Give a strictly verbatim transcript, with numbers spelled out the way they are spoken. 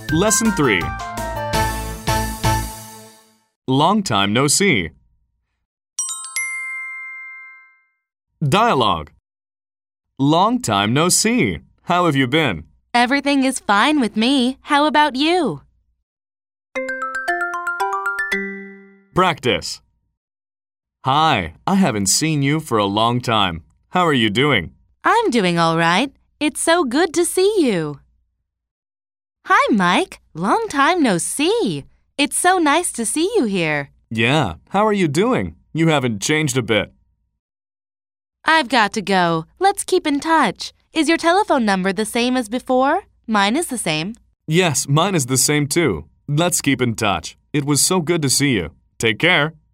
Lesson three. Long time no see. Dialogue. Long time no see. How have you been? Everything is fine with me. How about you? Practice. Hi, I haven't seen you for a long time. How are you doing? I'm doing all right. It's so good to see you. Hi, Mike. Long time no see. It's so nice to see you here. Yeah, how are you doing? You haven't changed a bit. I've got to go. Let's keep in touch. Is your telephone number the same as before? Mine is the same. Yes, mine is the same too. Let's keep in touch. It was so good to see you. Take care.